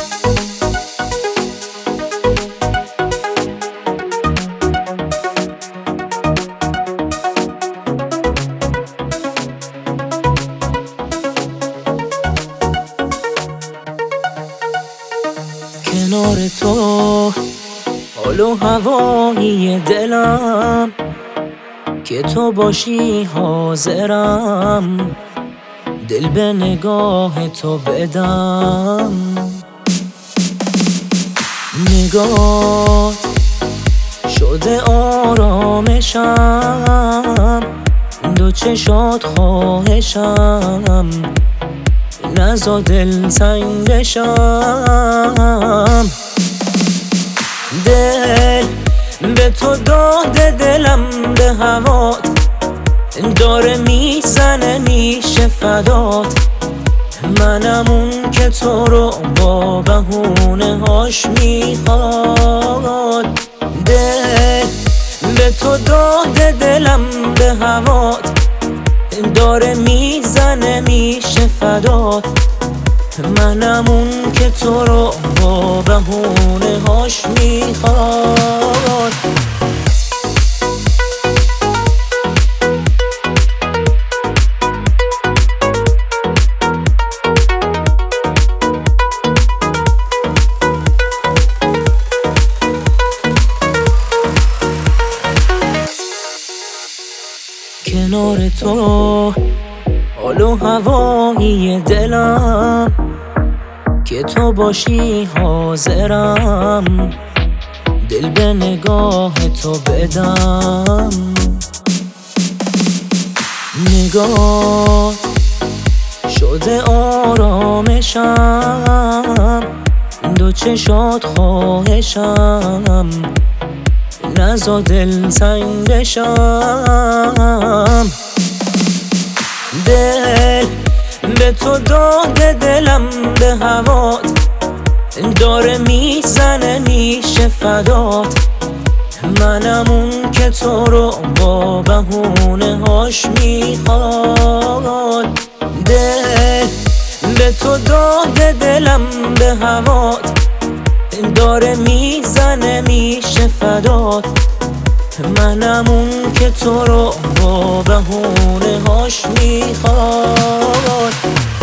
کنار تو حال و هوایی دلم، که تو باشی حاضرم دل به نگاه تو بدم. نگاه شده آرامشم، دو چشات خواهشم، نزا دل تنگ بشم. دل به تو داده، دلم به هوات داره میزنه میشه فدات. منم اون که تو رو با بهونه هاش میخواد. دل به تو داده، دلم به هوات داره میزنه میشه فدات. منم اون که تو رو با بهونه هاش میخواد. کنار تو حال و هوایی دلم، که تو باشی حاضرم دل به نگاه تو بدم. نگاه شده آرامشم، دو چشات خواهشم، نزا دل تنگ بشم. دل به تو داده، دلم به هوات داره میزنه میشه فدات. منم اون که تو رو با بهونه هاش میخواد. دل به تو داده، دلم به هوات داره میزنه میشه فدات. منم اون که تو رو با بهونه هاش میخواد.